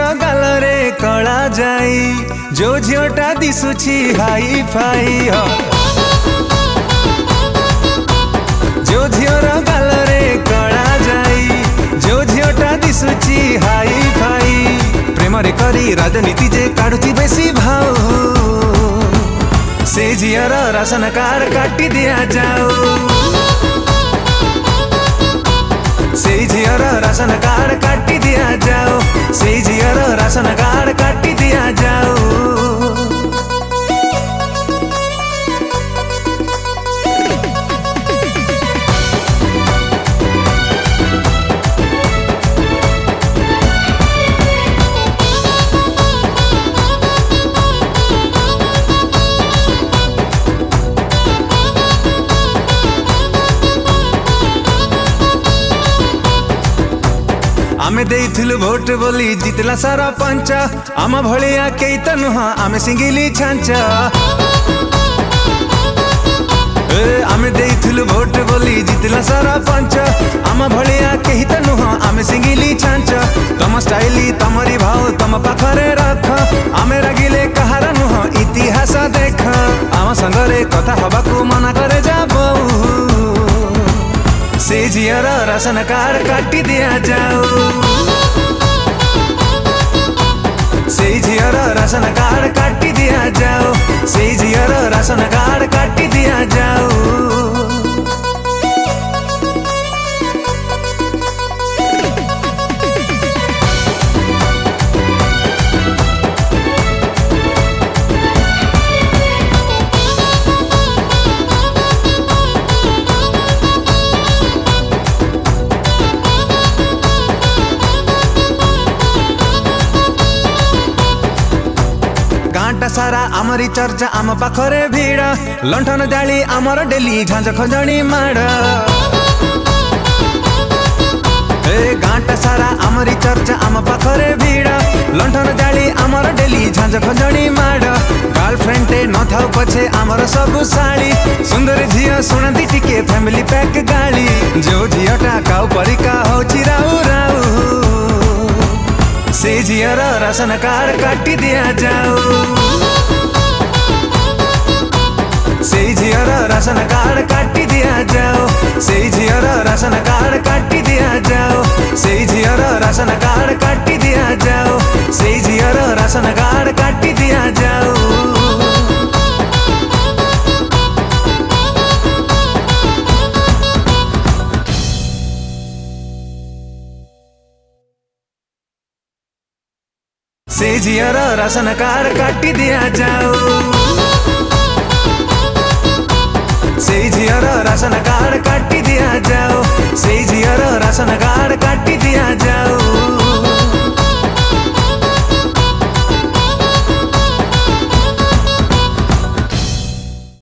गालरे कला जाई जो झीटा दिशुची हाई फाई जो झीर गालरे कला जाई जो झीटा दिशुची हाई फाई प्रेम रे करी राजनीति जे काढुची बेसी भाव से झीर राशन कार्ड काटी दिया जाओ से झीर राशन कार्ड काटी दिया जाओ से झीर राशन कार्ड काटी दिया जाओ। आमे देइथिलु भोट बोली जितला सारा पंच आम भलिया केई त नुह आमे सिंगिली छांच आमे देइथिलु भोट बोली जितला सारा पंच आम भलिया केई त नुह आमे सिंगिली छांच तम स्टाइली तमरी भाव तम पाखरे रख आमे रागिले कहार नुह इतिहास देख आम संगरे कथा हबाकू मना करे जाबो से झीर राशन कार्ड काटी दिया जाओ से झीर राशन कार्ड काटी दिया जाओ से झीर राशन कार्ड काटी दिया जाओ। गाँटा सारा आमरी चर्चा आम पाखरे भीड़ लंठन जाली आमर डेली झांझ खंजणी माड़ गाँटा सारा आमरी चर्चा आम पाखरे भीड़ लंठन जाली आमर डेली झांझ खंजणी माड़ गर्लफ्रेंड न थाउ पछे आमर सबु साड़ी सुंदर झियो सुनती टिके फैमिली पैक गाली जो झियोटा काउ परिका होची राउ राउ से झीर राशन कार्ड काटी दिया जाओ से झीर राशन कार्ड काटी दिया जाओ से झीर राशन कार्ड काटी दिया जाओ से झीर राशन कार्ड काटी दिया जाओ से झीर राशन कार्ड काटी दिया जाओ। से झीर राशन कार्ड काटी दिया जाओ से झीर राशन कार्ड काटी दिया जाओ से झीर राशन कार्ड काटी दिया जाओ।